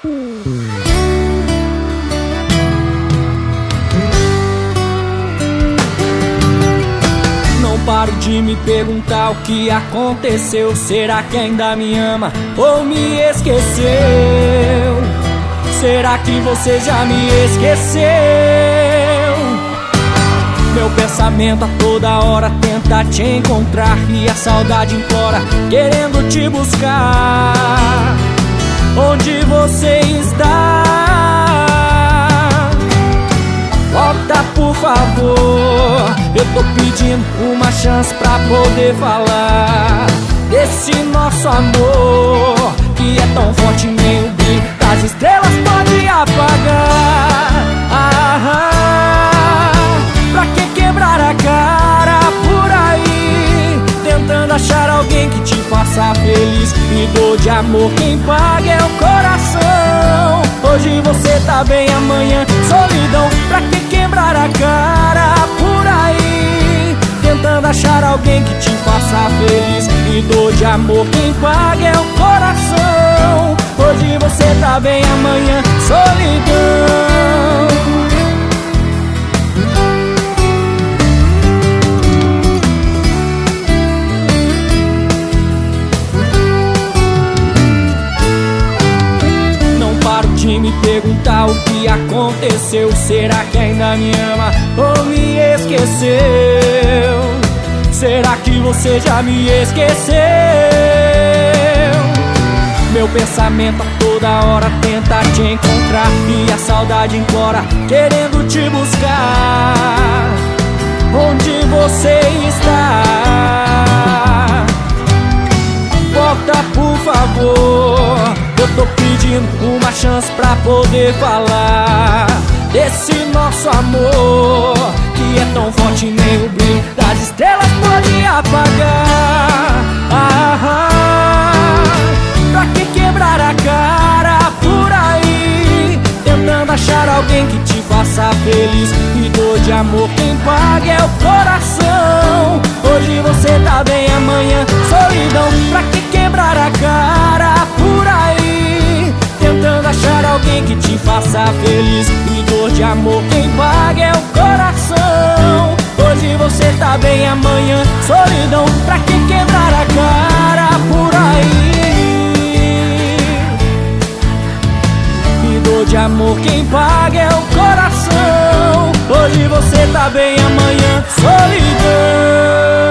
Não paro de me perguntar o que aconteceu. Será que ainda me ama ou me esqueceu? Será que você já me esqueceu? Meu pensamento a toda hora tenta te encontrar, e a saudade implora, querendo te buscar. Onde você está? Volta, por favor. Eu tô pedindo uma chance pra poder falar desse nosso amor, que é tão forte, nem o brilho das estrelas pode apagar. Pra que quebrar a cara por aí, tentando achar alguém que te faça feliz? E dor de amor quem paga é o coração. Hoje você tá bem, amanhã solidão. Pra que quebrar a cara por aí, tentando achar alguém que te faça feliz? E dor de amor quem paga é o coração. Hoje você tá bem, amanhã solidão. De me perguntar o que aconteceu. Será que ainda me ama ou me esqueceu? Será que você já me esqueceu? Meu pensamento a toda hora tenta te encontrar, e a saudade implora, querendo te buscar. Onde você está? Volta, por favor. Eu tô pedindo uma chance pra poder falar desse nosso amor, que é tão forte, nem o brilho das estrelas pode apagar. Pra que quebrar a cara por aí, tentando achar alguém que te faça feliz? E dor de amor quem paga é o coração. Hoje você tá bem, amanhã solidão. Pra que quebrar a cara por aí, tentando achar alguém que te faça feliz? E dor de amor quem paga é o coração. Hoje você tá bem, amanhã solidão. Pra que quebrar a cara por aí? E dor de amor quem paga é o coração. Hoje você tá bem, amanhã solidão.